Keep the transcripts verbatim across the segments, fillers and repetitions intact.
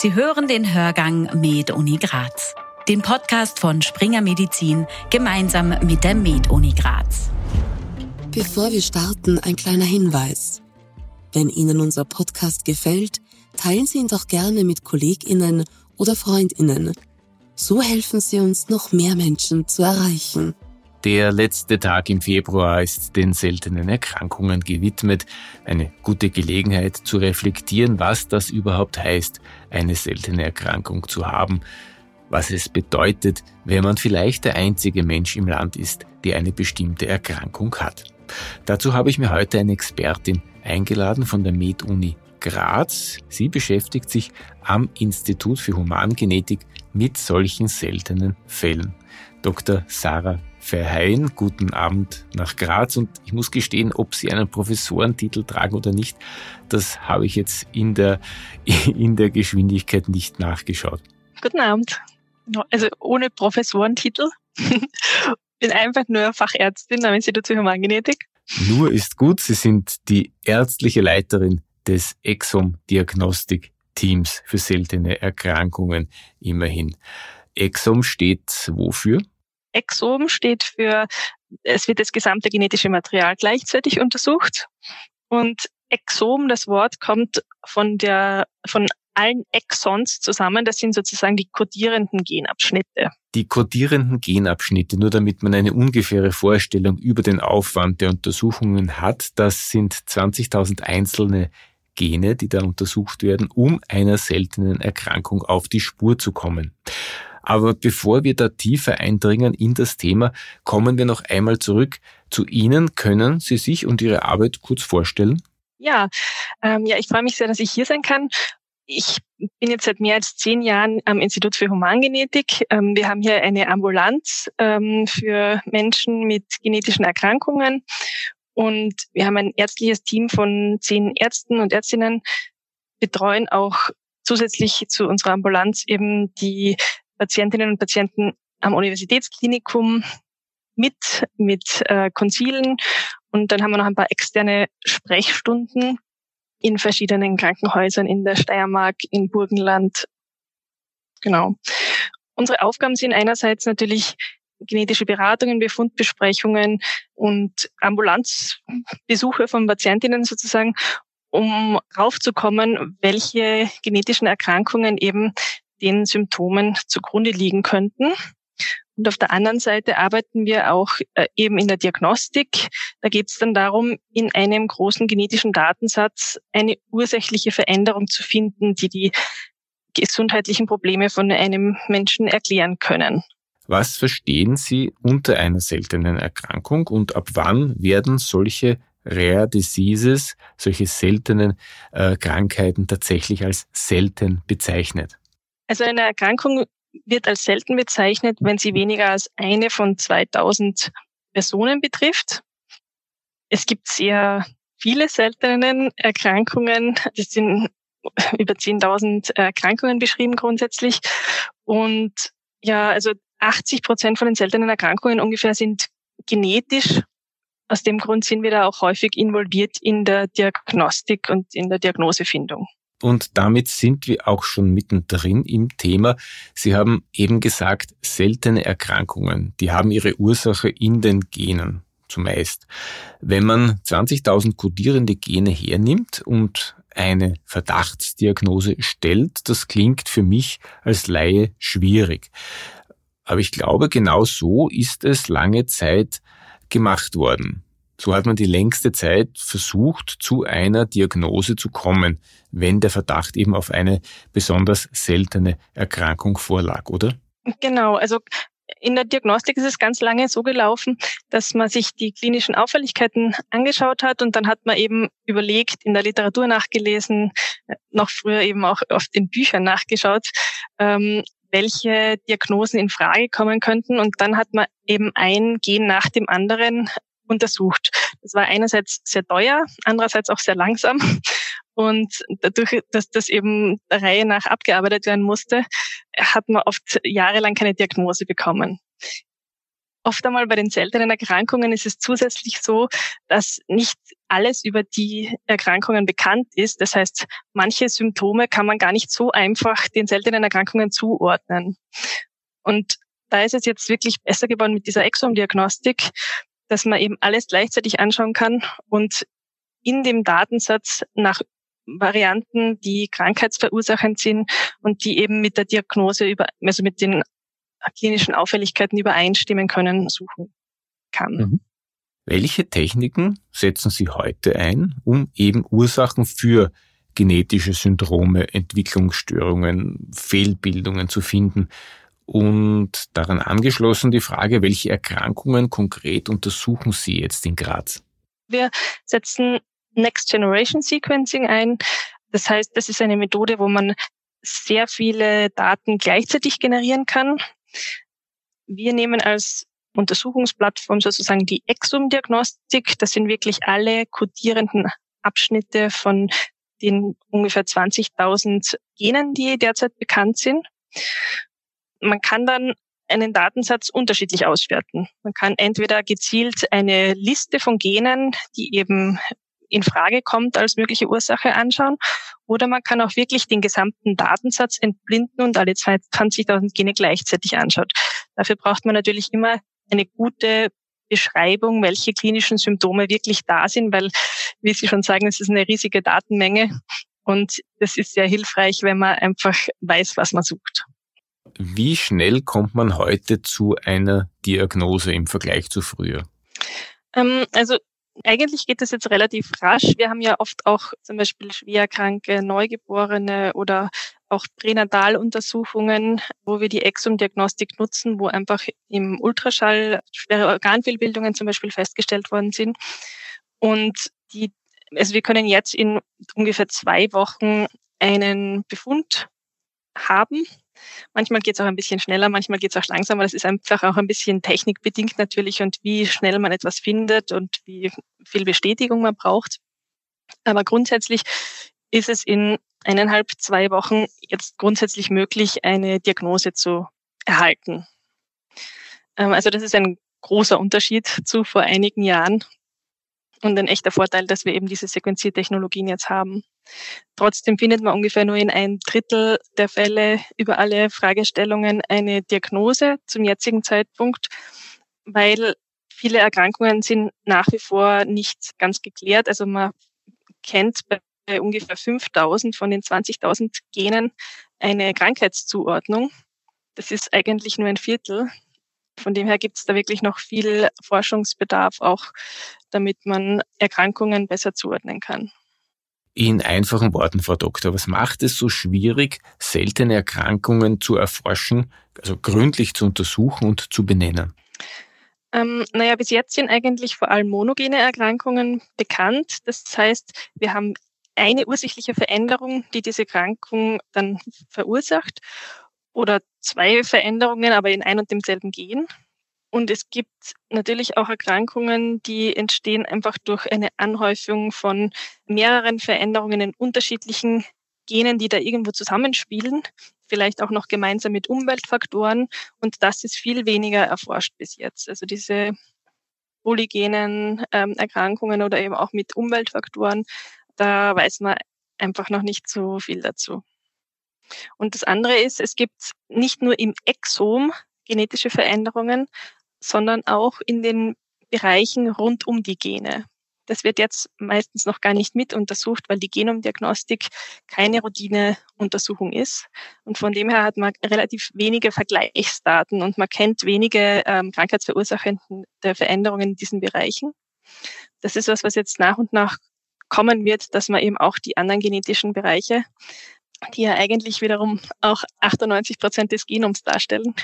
Sie hören den Hörgang Med-Uni Graz, den Podcast von Springer Medizin gemeinsam mit der Med-Uni Graz. Bevor wir starten, ein kleiner Hinweis. Wenn Ihnen unser Podcast gefällt, teilen Sie ihn doch gerne mit KollegInnen oder FreundInnen. So helfen Sie uns, noch mehr Menschen zu erreichen. Der letzte Tag im Februar ist den seltenen Erkrankungen gewidmet. Eine gute Gelegenheit zu reflektieren, was das überhaupt heißt, eine seltene Erkrankung zu haben. Was es bedeutet, wenn man vielleicht der einzige Mensch im Land ist, der eine bestimmte Erkrankung hat. Dazu habe ich mir heute eine Expertin eingeladen von der Med-Uni Graz. Sie beschäftigt sich am Institut für Humangenetik mit solchen seltenen Fällen. Doktor Sarah Verheyen, guten Abend nach Graz, und ich muss gestehen, ob Sie einen Professorentitel tragen oder nicht, das habe ich jetzt in der, in der Geschwindigkeit nicht nachgeschaut. Guten Abend. Also ohne Professorentitel. Bin einfach nur Fachärztin am Institut für Humangenetik. Nur ist gut, Sie sind die ärztliche Leiterin des Exom-Diagnostik-Teams für seltene Erkrankungen, immerhin. Exom steht wofür? Exom steht für, es wird das gesamte genetische Material gleichzeitig untersucht. Und Exom, das Wort, kommt von der, von allen Exons zusammen. Das sind sozusagen die kodierenden Genabschnitte. Die kodierenden Genabschnitte, nur damit man eine ungefähre Vorstellung über den Aufwand der Untersuchungen hat, das sind zwanzigtausend einzelne Gene, die da untersucht werden, um einer seltenen Erkrankung auf die Spur zu kommen. Aber bevor wir da tiefer eindringen in das Thema, kommen wir noch einmal zurück zu Ihnen. Können Sie sich und Ihre Arbeit kurz vorstellen? Ja, ähm, ja, ich freue mich sehr, dass ich hier sein kann. Ich bin jetzt seit mehr als zehn Jahren am Institut für Humangenetik. Ähm, wir haben hier eine Ambulanz ähm, für Menschen mit genetischen Erkrankungen. Und wir haben ein ärztliches Team von zehn Ärzten und Ärztinnen, betreuen auch zusätzlich zu unserer Ambulanz eben die Patientinnen und Patienten am Universitätsklinikum mit, mit äh, Konzilen. Und dann haben wir noch ein paar externe Sprechstunden in verschiedenen Krankenhäusern in der Steiermark, in Burgenland. Genau. Unsere Aufgaben sind einerseits natürlich genetische Beratungen, Befundbesprechungen und Ambulanzbesuche von Patientinnen sozusagen, um raufzukommen, welche genetischen Erkrankungen eben den Symptomen zugrunde liegen könnten. Und auf der anderen Seite arbeiten wir auch äh, eben in der Diagnostik. Da geht es dann darum, in einem großen genetischen Datensatz eine ursächliche Veränderung zu finden, die die gesundheitlichen Probleme von einem Menschen erklären können. Was verstehen Sie unter einer seltenen Erkrankung und ab wann werden solche Rare Diseases, solche seltenen äh, Krankheiten tatsächlich als selten bezeichnet? Also eine Erkrankung wird als selten bezeichnet, wenn sie weniger als eine von zweitausend Personen betrifft. Es gibt sehr viele seltene Erkrankungen. Es sind über zehntausend Erkrankungen beschrieben grundsätzlich. Und ja, also achtzig Prozent von den seltenen Erkrankungen ungefähr sind genetisch. Aus dem Grund sind wir da auch häufig involviert in der Diagnostik und in der Diagnosefindung. Und damit sind wir auch schon mittendrin im Thema. Sie haben eben gesagt, seltene Erkrankungen, die haben ihre Ursache in den Genen zumeist. Wenn man zwanzigtausend kodierende Gene hernimmt und eine Verdachtsdiagnose stellt, das klingt für mich als Laie schwierig. Aber ich glaube, genau so ist es lange Zeit gemacht worden. So hat man die längste Zeit versucht, zu einer Diagnose zu kommen, wenn der Verdacht eben auf eine besonders seltene Erkrankung vorlag, oder? Genau, also in der Diagnostik ist es ganz lange so gelaufen, dass man sich die klinischen Auffälligkeiten angeschaut hat und dann hat man eben überlegt, in der Literatur nachgelesen, noch früher eben auch oft in Büchern nachgeschaut, ähm, welche Diagnosen in Frage kommen könnten, und dann hat man eben ein Gen nach dem anderen untersucht. Das war einerseits sehr teuer, andererseits auch sehr langsam. Und dadurch, dass das eben der Reihe nach abgearbeitet werden musste, hat man oft jahrelang keine Diagnose bekommen. Oft einmal bei den seltenen Erkrankungen ist es zusätzlich so, dass nicht alles über die Erkrankungen bekannt ist. Das heißt, manche Symptome kann man gar nicht so einfach den seltenen Erkrankungen zuordnen. Und da ist es jetzt wirklich besser geworden mit dieser Exom-Diagnostik, dass man eben alles gleichzeitig anschauen kann und in dem Datensatz nach Varianten, die krankheitsverursachend sind und die eben mit der Diagnose über, also mit den klinischen Auffälligkeiten übereinstimmen können, suchen kann. Mhm. Welche Techniken setzen Sie heute ein, um eben Ursachen für genetische Syndrome, Entwicklungsstörungen, Fehlbildungen zu finden? Und daran angeschlossen die Frage, welche Erkrankungen konkret untersuchen Sie jetzt in Graz? Wir setzen Next Generation Sequencing ein. Das heißt, das ist eine Methode, wo man sehr viele Daten gleichzeitig generieren kann. Wir nehmen als Untersuchungsplattform sozusagen die Exom-Diagnostik. Das sind wirklich alle kodierenden Abschnitte von den ungefähr zwanzigtausend Genen, die derzeit bekannt sind. Man kann dann einen Datensatz unterschiedlich auswerten. Man kann entweder gezielt eine Liste von Genen, die eben in Frage kommt als mögliche Ursache, anschauen, oder man kann auch wirklich den gesamten Datensatz entblinden und alle zwanzigtausend Gene gleichzeitig anschauen. Dafür braucht man natürlich immer eine gute Beschreibung, welche klinischen Symptome wirklich da sind, weil, wie Sie schon sagen, es ist eine riesige Datenmenge und das ist sehr hilfreich, wenn man einfach weiß, was man sucht. Wie schnell kommt man heute zu einer Diagnose im Vergleich zu früher? Ähm, also eigentlich geht das jetzt relativ rasch. Wir haben ja oft auch zum Beispiel schwerkranke Neugeborene oder auch Pränataluntersuchungen, wo wir die Exom-Diagnostik nutzen, wo einfach im Ultraschall schwere Organfehlbildungen zum Beispiel festgestellt worden sind. Und die, also wir können jetzt in ungefähr zwei Wochen einen Befund haben. Manchmal geht es auch ein bisschen schneller, manchmal geht es auch langsamer. Das ist einfach auch ein bisschen technikbedingt natürlich und wie schnell man etwas findet und wie viel Bestätigung man braucht. Aber grundsätzlich ist es in eineinhalb, zwei Wochen jetzt grundsätzlich möglich, eine Diagnose zu erhalten. Also das ist ein großer Unterschied zu vor einigen Jahren und ein echter Vorteil, dass wir eben diese Sequenziertechnologien jetzt haben. Trotzdem findet man ungefähr nur in ein Drittel der Fälle über alle Fragestellungen eine Diagnose zum jetzigen Zeitpunkt, weil viele Erkrankungen sind nach wie vor nicht ganz geklärt. Also man kennt bei ungefähr fünftausend von den zwanzigtausend Genen eine Krankheitszuordnung. Das ist eigentlich nur ein Viertel. Von dem her gibt es da wirklich noch viel Forschungsbedarf, auch damit man Erkrankungen besser zuordnen kann. In einfachen Worten, Frau Doktor, was macht es so schwierig, seltene Erkrankungen zu erforschen, also gründlich zu untersuchen und zu benennen? Ähm, naja, bis jetzt sind eigentlich vor allem monogene Erkrankungen bekannt. Das heißt, wir haben eine ursächliche Veränderung, die diese Erkrankung dann verursacht, oder zwei Veränderungen, aber in ein und demselben Gen. Und es gibt natürlich auch Erkrankungen, die entstehen einfach durch eine Anhäufung von mehreren Veränderungen in unterschiedlichen Genen, die da irgendwo zusammenspielen, vielleicht auch noch gemeinsam mit Umweltfaktoren. Und das ist viel weniger erforscht bis jetzt. Also diese polygenen ähm, Erkrankungen oder eben auch mit Umweltfaktoren, da weiß man einfach noch nicht so viel dazu. Und das andere ist, es gibt nicht nur im Exom genetische Veränderungen, sondern auch in den Bereichen rund um die Gene. Das wird jetzt meistens noch gar nicht mit untersucht, weil die Genomdiagnostik keine Routineuntersuchung ist. Und von dem her hat man relativ wenige Vergleichsdaten und man kennt wenige ähm, krankheitsverursachende Veränderungen in diesen Bereichen. Das ist was, was jetzt nach und nach kommen wird, dass man eben auch die anderen genetischen Bereiche, die ja eigentlich wiederum auch achtundneunzig Prozent des Genoms darstellen,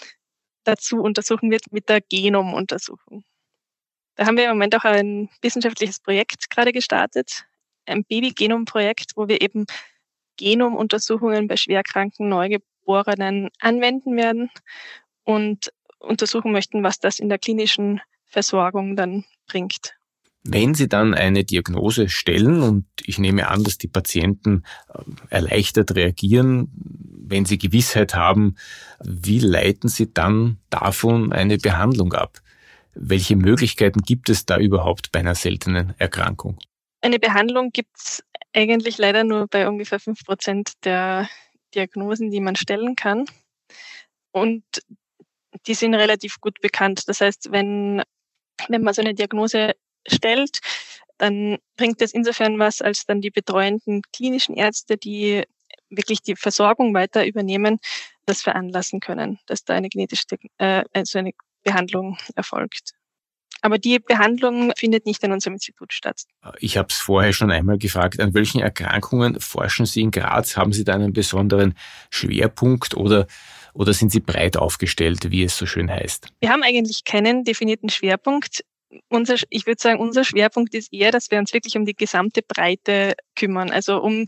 dazu untersuchen wird mit der Genomuntersuchung. Da haben wir im Moment auch ein wissenschaftliches Projekt gerade gestartet, ein Baby-Genom-Projekt, wo wir eben Genomuntersuchungen bei schwerkranken Neugeborenen anwenden werden und untersuchen möchten, was das in der klinischen Versorgung dann bringt. Wenn Sie dann eine Diagnose stellen, und ich nehme an, dass die Patienten erleichtert reagieren, wenn Sie Gewissheit haben, wie leiten Sie dann davon eine Behandlung ab? Welche Möglichkeiten gibt es da überhaupt bei einer seltenen Erkrankung? Eine Behandlung gibt es eigentlich leider nur bei ungefähr fünf Prozent der Diagnosen, die man stellen kann. Und die sind relativ gut bekannt. Das heißt, wenn, wenn man so eine Diagnose stellt, dann bringt es insofern was, als dann die betreuenden klinischen Ärzte, die wirklich die Versorgung weiter übernehmen, das veranlassen können, dass da eine genetische, äh, also eine Behandlung erfolgt. Aber die Behandlung findet nicht in unserem Institut statt. Ich habe es vorher schon einmal gefragt, an welchen Erkrankungen forschen Sie in Graz? Haben Sie da einen besonderen Schwerpunkt oder, oder sind Sie breit aufgestellt, wie es so schön heißt? Wir haben eigentlich keinen definierten Schwerpunkt. Unser, ich würde sagen, unser Schwerpunkt ist eher, dass wir uns wirklich um die gesamte Breite kümmern, also um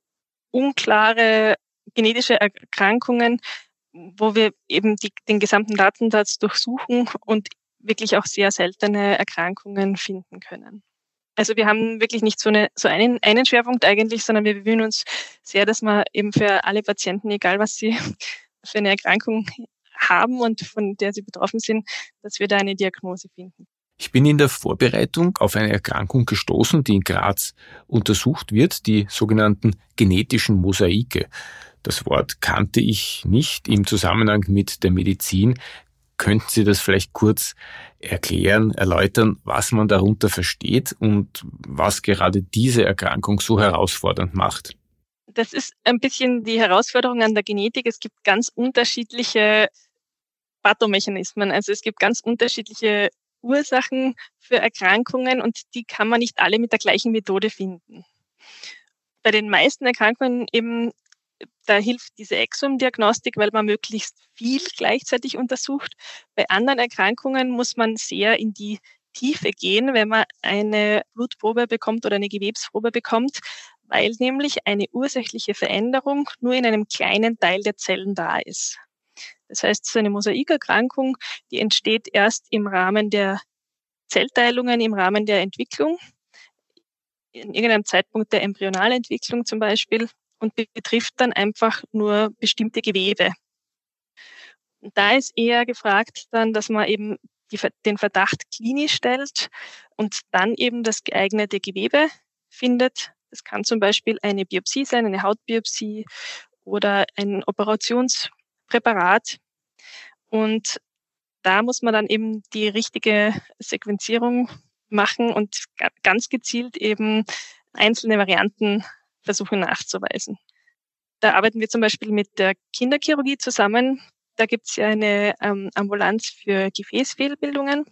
unklare genetische Erkrankungen, wo wir eben die, den gesamten Datensatz durchsuchen und wirklich auch sehr seltene Erkrankungen finden können. Also wir haben wirklich nicht so, eine, so einen, einen Schwerpunkt eigentlich, sondern wir bemühen uns sehr, dass wir eben für alle Patienten, egal was sie für eine Erkrankung haben und von der sie betroffen sind, dass wir da eine Diagnose finden. Ich bin in der Vorbereitung auf eine Erkrankung gestoßen, die in Graz untersucht wird, die sogenannten genetischen Mosaike. Das Wort kannte ich nicht im Zusammenhang mit der Medizin. Könnten Sie das vielleicht kurz erklären, erläutern, was man darunter versteht und was gerade diese Erkrankung so herausfordernd macht? Das ist ein bisschen die Herausforderung an der Genetik. Es gibt ganz unterschiedliche Pathomechanismen. Also es gibt ganz unterschiedliche Ursachen für Erkrankungen und die kann man nicht alle mit der gleichen Methode finden. Bei den meisten Erkrankungen eben, da hilft diese Exom-Diagnostik, weil man möglichst viel gleichzeitig untersucht. Bei anderen Erkrankungen muss man sehr in die Tiefe gehen, wenn man eine Blutprobe bekommt oder eine Gewebsprobe bekommt, weil nämlich eine ursächliche Veränderung nur in einem kleinen Teil der Zellen da ist. Das heißt, so eine Mosaikerkrankung, die entsteht erst im Rahmen der Zellteilungen, im Rahmen der Entwicklung, in irgendeinem Zeitpunkt der Embryonalentwicklung zum Beispiel, und betrifft dann einfach nur bestimmte Gewebe. Und da ist eher gefragt dann, dass man eben die, den Verdacht klinisch stellt und dann eben das geeignete Gewebe findet. Das kann zum Beispiel eine Biopsie sein, eine Hautbiopsie oder ein Operationspräparat. Und da muss man dann eben die richtige Sequenzierung machen und ganz gezielt eben einzelne Varianten versuchen nachzuweisen. Da arbeiten wir zum Beispiel mit der Kinderchirurgie zusammen. Da gibt es ja eine ähm, Ambulanz für Gefäßfehlbildungen.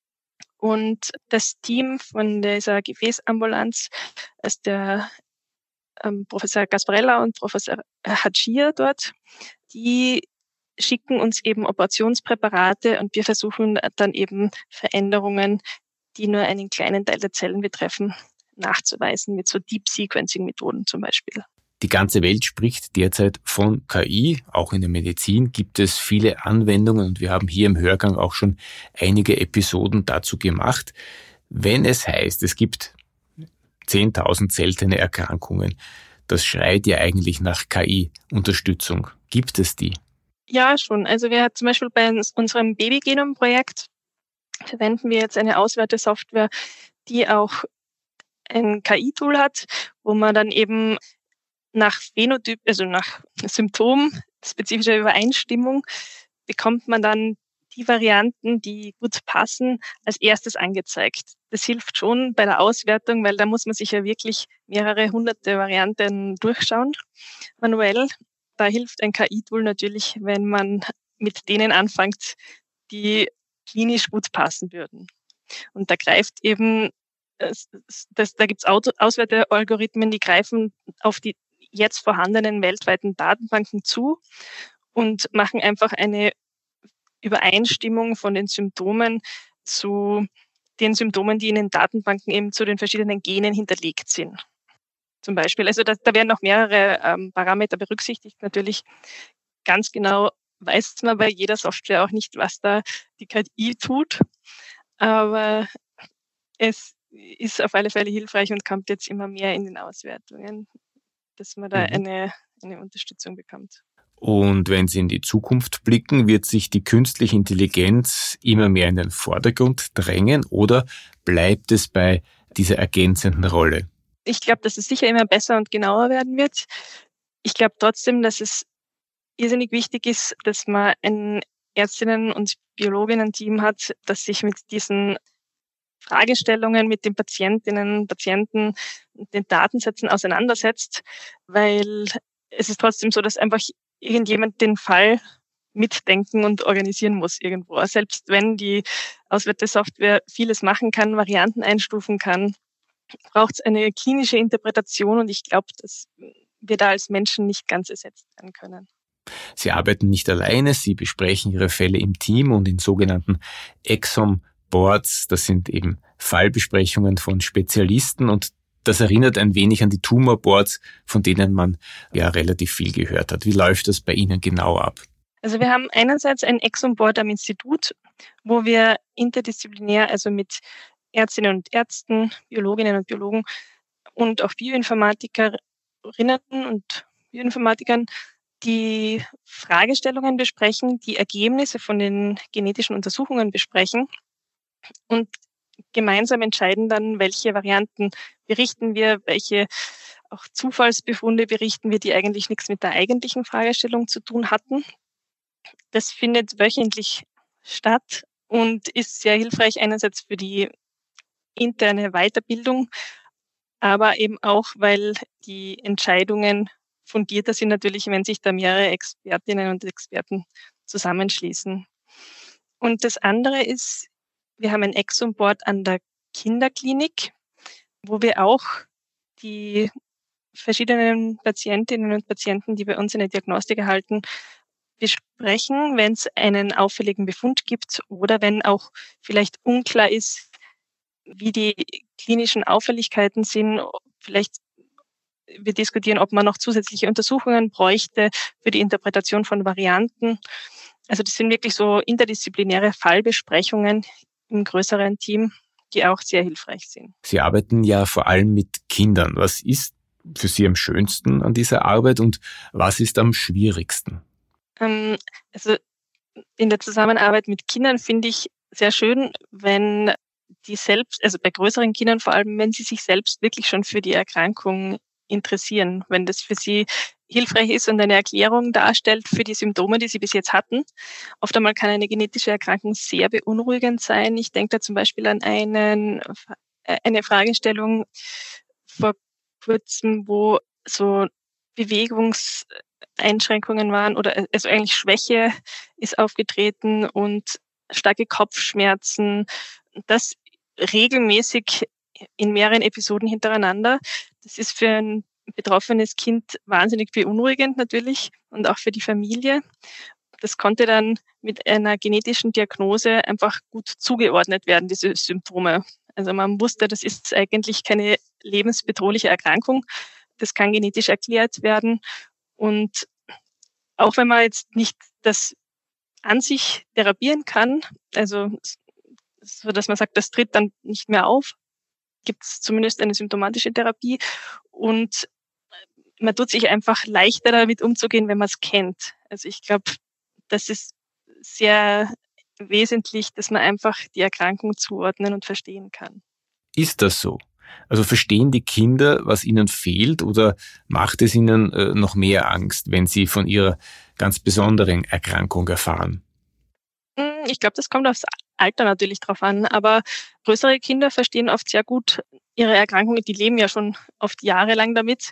Und das Team von dieser Gefäßambulanz, das ist der ähm, Professor Gasparella und Professor Hadschir dort, die schicken uns eben Operationspräparate und wir versuchen dann eben Veränderungen, die nur einen kleinen Teil der Zellen betreffen, nachzuweisen mit so Deep-Sequencing-Methoden zum Beispiel. Die ganze Welt spricht derzeit von K I. Auch in der Medizin gibt es viele Anwendungen und wir haben hier im Hörgang auch schon einige Episoden dazu gemacht. Wenn es heißt, es gibt zehntausend seltene Erkrankungen, das schreit ja eigentlich nach K I-Unterstützung. Gibt es die? Ja, schon. Also wir zum Beispiel bei unserem Babygenom-Projekt verwenden wir jetzt eine Auswertesoftware, die auch ein K I-Tool hat, wo man dann eben nach Phänotyp, also nach Symptom, spezifischer Übereinstimmung, bekommt man dann die Varianten, die gut passen, als erstes angezeigt. Das hilft schon bei der Auswertung, weil da muss man sich ja wirklich mehrere hunderte Varianten durchschauen, manuell. Da hilft ein K I-Tool natürlich, wenn man mit denen anfängt, die klinisch gut passen würden. Und da greift eben, das, das, da gibt es Auswertealgorithmen, die greifen auf die jetzt vorhandenen weltweiten Datenbanken zu und machen einfach eine Übereinstimmung von den Symptomen zu den Symptomen, die in den Datenbanken eben zu den verschiedenen Genen hinterlegt sind. Zum Beispiel, also da, da werden noch mehrere ähm, Parameter berücksichtigt. Natürlich ganz genau weiß man bei jeder Software auch nicht, was da die K I tut, aber es ist auf alle Fälle hilfreich und kommt jetzt immer mehr in den Auswertungen, dass man da Mhm. eine, eine Unterstützung bekommt. Und wenn Sie in die Zukunft blicken, wird sich die künstliche Intelligenz immer mehr in den Vordergrund drängen oder bleibt es bei dieser ergänzenden Rolle? Ich glaube, dass es sicher immer besser und genauer werden wird. Ich glaube trotzdem, dass es irrsinnig wichtig ist, dass man ein Ärztinnen- und Biologinnen-Team hat, das sich mit diesen Fragestellungen, mit den Patientinnen, Patienten, den Datensätzen auseinandersetzt, weil es ist trotzdem so, dass einfach irgendjemand den Fall mitdenken und organisieren muss irgendwo. Selbst wenn die Auswertesoftware vieles machen kann, Varianten einstufen kann, braucht es eine klinische Interpretation und ich glaube, dass wir da als Menschen nicht ganz ersetzt werden können. Sie arbeiten nicht alleine, Sie besprechen Ihre Fälle im Team und in sogenannten Exom-Boards. Das sind eben Fallbesprechungen von Spezialisten und das erinnert ein wenig an die Tumor-Boards, von denen man ja relativ viel gehört hat. Wie läuft das bei Ihnen genau ab? Also wir haben einerseits ein Exom-Board am Institut, wo wir interdisziplinär, also mit Ärztinnen und Ärzten, Biologinnen und Biologen und auch Bioinformatikerinnen und Bioinformatikern die Fragestellungen besprechen, die Ergebnisse von den genetischen Untersuchungen besprechen und gemeinsam entscheiden dann, welche Varianten berichten wir, welche auch Zufallsbefunde berichten wir, die eigentlich nichts mit der eigentlichen Fragestellung zu tun hatten. Das findet wöchentlich statt und ist sehr hilfreich einerseits für die interne Weiterbildung, aber eben auch, weil die Entscheidungen fundierter sind natürlich, wenn sich da mehrere Expertinnen und Experten zusammenschließen. Und das andere ist, wir haben ein Exom-Board an der Kinderklinik, wo wir auch die verschiedenen Patientinnen und Patienten, die bei uns eine Diagnostik erhalten, besprechen, wenn es einen auffälligen Befund gibt oder wenn auch vielleicht unklar ist, wie die klinischen Auffälligkeiten sind. Vielleicht wir diskutieren, ob man noch zusätzliche Untersuchungen bräuchte für die Interpretation von Varianten. Also das sind wirklich so interdisziplinäre Fallbesprechungen im größeren Team, die auch sehr hilfreich sind. Sie arbeiten ja vor allem mit Kindern. Was ist für Sie am schönsten an dieser Arbeit und was ist am schwierigsten? Ähm, also in der Zusammenarbeit mit Kindern finde ich sehr schön, wenn die selbst, also bei größeren Kindern vor allem, wenn sie sich selbst wirklich schon für die Erkrankung interessieren, wenn das für sie hilfreich ist und eine Erklärung darstellt für die Symptome, die sie bis jetzt hatten. Oft einmal kann eine genetische Erkrankung sehr beunruhigend sein. Ich denke da zum Beispiel an einen, eine Fragestellung vor kurzem, wo so Bewegungseinschränkungen waren oder also eigentlich Schwäche ist aufgetreten und starke Kopfschmerzen. Das regelmäßig in mehreren Episoden hintereinander. Das ist für ein betroffenes Kind wahnsinnig beunruhigend natürlich und auch für die Familie. Das konnte dann mit einer genetischen Diagnose einfach gut zugeordnet werden, diese Symptome. Also man wusste, das ist eigentlich keine lebensbedrohliche Erkrankung. Das kann genetisch erklärt werden. Und auch wenn man jetzt nicht das an sich therapieren kann, also so dass man sagt, das tritt dann nicht mehr auf, gibt es zumindest eine symptomatische Therapie und man tut sich einfach leichter damit umzugehen, wenn man es kennt. Also ich glaube, das ist sehr wesentlich, dass man einfach die Erkrankung zuordnen und verstehen kann. Ist das so? Also verstehen die Kinder, was ihnen fehlt oder macht es ihnen äh, noch mehr Angst, wenn sie von ihrer ganz besonderen Erkrankung erfahren? Ich glaube, das kommt aufs Alter natürlich drauf an, aber größere Kinder verstehen oft sehr gut ihre Erkrankungen, die leben ja schon oft jahrelang damit.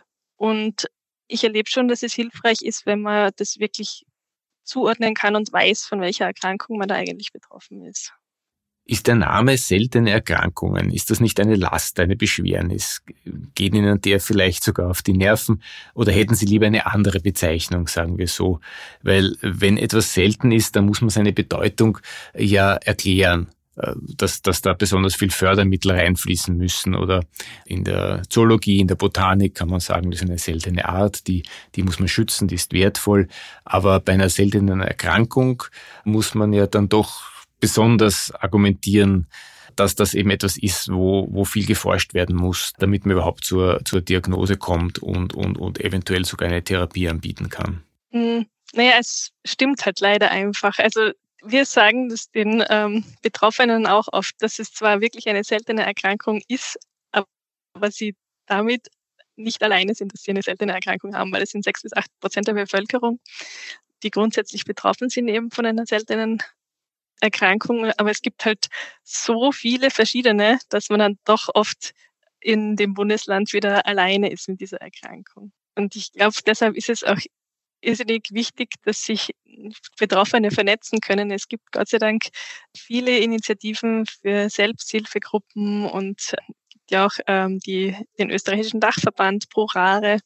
Und ich erlebe schon, dass es hilfreich ist, wenn man das wirklich zuordnen kann und weiß, von welcher Erkrankung man da eigentlich betroffen ist. Ist der Name seltene Erkrankungen, ist das nicht eine Last, eine Beschwernis? Geht Ihnen der vielleicht sogar auf die Nerven oder hätten Sie lieber eine andere Bezeichnung, sagen wir so? Weil wenn etwas selten ist, dann muss man seine Bedeutung ja erklären, dass, dass da besonders viel Fördermittel reinfließen müssen oder in der Zoologie, in der Botanik kann man sagen, das ist eine seltene Art, die, die muss man schützen, die ist wertvoll. Aber bei einer seltenen Erkrankung muss man ja dann doch besonders argumentieren, dass das eben etwas ist, wo, wo viel geforscht werden muss, damit man überhaupt zur, zur Diagnose kommt und, und, und eventuell sogar eine Therapie anbieten kann. Hm, naja, es stimmt halt leider einfach. Also wir sagen das den ähm, Betroffenen auch oft, dass es zwar wirklich eine seltene Erkrankung ist, aber sie damit nicht alleine sind, dass sie eine seltene Erkrankung haben, weil es sind sechs bis acht Prozent der Bevölkerung, die grundsätzlich betroffen sind eben von einer seltenen Erkrankung. Aber es gibt halt so viele verschiedene, dass man dann doch oft in dem Bundesland wieder alleine ist mit dieser Erkrankung. Und ich glaube, deshalb ist es auch irrsinnig wichtig, dass sich Betroffene vernetzen können. Es gibt Gott sei Dank viele Initiativen für Selbsthilfegruppen und es gibt ja auch ähm, die, den österreichischen Dachverband Pro Rare.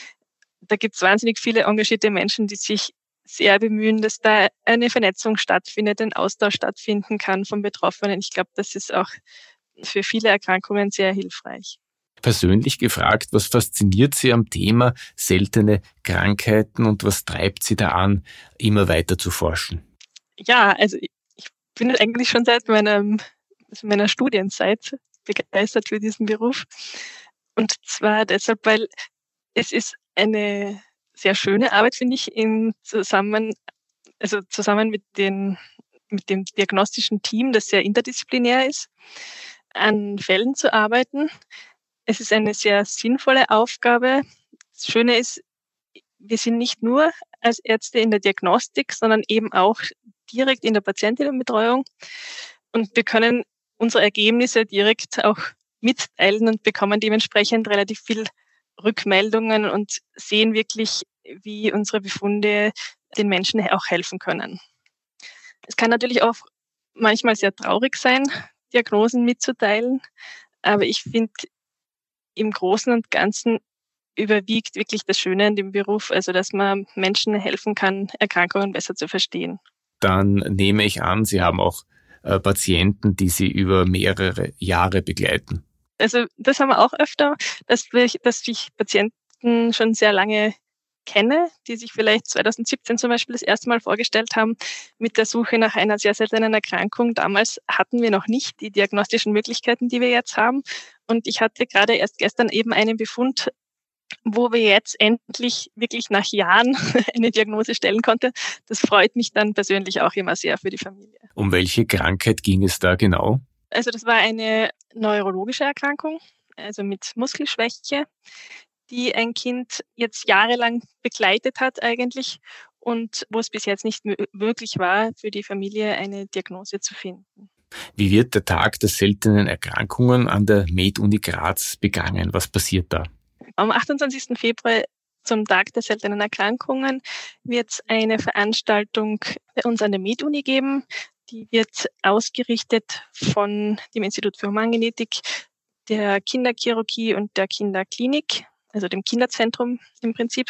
Da gibt es wahnsinnig viele engagierte Menschen, die sich sehr bemühen, dass da eine Vernetzung stattfindet, ein Austausch stattfinden kann von Betroffenen. Ich glaube, das ist auch für viele Erkrankungen sehr hilfreich. Persönlich gefragt, was fasziniert Sie am Thema seltene Krankheiten und was treibt Sie da an, immer weiter zu forschen? Ja, also ich bin eigentlich schon seit meinem, also meiner Studienzeit begeistert für diesen Beruf. Und zwar deshalb, weil es ist eine sehr schöne Arbeit, finde ich, in zusammen, also zusammen mit den, mit dem diagnostischen Team, das sehr interdisziplinär ist, an Fällen zu arbeiten. Es ist eine sehr sinnvolle Aufgabe. Das Schöne ist, wir sind nicht nur als Ärzte in der Diagnostik, sondern eben auch direkt in der Patientinnenbetreuung. Und wir können unsere Ergebnisse direkt auch mitteilen und bekommen dementsprechend relativ viel Rückmeldungen und sehen wirklich, wie unsere Befunde den Menschen auch helfen können. Es kann natürlich auch manchmal sehr traurig sein, Diagnosen mitzuteilen, aber ich finde, im Großen und Ganzen überwiegt wirklich das Schöne an dem Beruf, also dass man Menschen helfen kann, Erkrankungen besser zu verstehen. Dann nehme ich an, Sie haben auch äh, Patienten, die Sie über mehrere Jahre begleiten. Also das haben wir auch öfter, dass, wir, dass ich Patienten schon sehr lange kenne, die sich vielleicht zwanzig siebzehn zum Beispiel das erste Mal vorgestellt haben mit der Suche nach einer sehr seltenen Erkrankung. Damals hatten wir noch nicht die diagnostischen Möglichkeiten, die wir jetzt haben. Und ich hatte gerade erst gestern eben einen Befund, wo wir jetzt endlich wirklich nach Jahren eine Diagnose stellen konnten. Das freut mich dann persönlich auch immer sehr für die Familie. Um welche Krankheit ging es da genau? Also das war eine neurologische Erkrankung, also mit Muskelschwäche, die ein Kind jetzt jahrelang begleitet hat eigentlich und wo es bis jetzt nicht möglich war, für die Familie eine Diagnose zu finden. Wie wird der Tag der seltenen Erkrankungen an der Med-Uni Graz begangen? Was passiert da? Am achtundzwanzigsten Februar zum Tag der seltenen Erkrankungen wird es eine Veranstaltung bei uns an der Med-Uni geben. Die wird ausgerichtet von dem Institut für Humangenetik, der Kinderchirurgie und der Kinderklinik, also dem Kinderzentrum im Prinzip.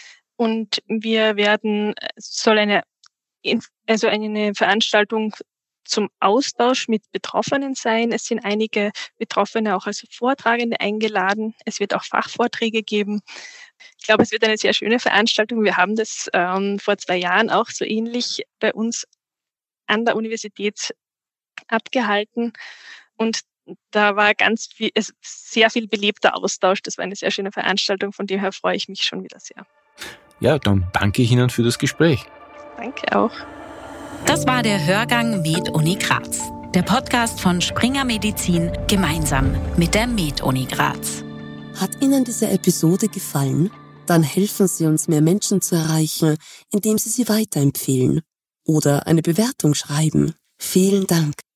Und wir werden, soll eine, also eine Veranstaltung zum Austausch mit Betroffenen sein. Es sind einige Betroffene auch als Vortragende eingeladen. Es wird auch Fachvorträge geben. Ich glaube, es wird eine sehr schöne Veranstaltung. Wir haben das ähm, vor zwei Jahren auch so ähnlich bei uns an der Universität abgehalten. Und da war ganz viel, sehr viel belebter Austausch. Das war eine sehr schöne Veranstaltung. Von dem her freue ich mich schon wieder sehr. Ja, dann danke ich Ihnen für das Gespräch. Danke auch. Das war der Hörgang Med-Uni Graz. Der Podcast von Springer Medizin gemeinsam mit der Med-Uni Graz. Hat Ihnen diese Episode gefallen? Dann helfen Sie uns, mehr Menschen zu erreichen, indem Sie sie weiterempfehlen oder eine Bewertung schreiben. Vielen Dank.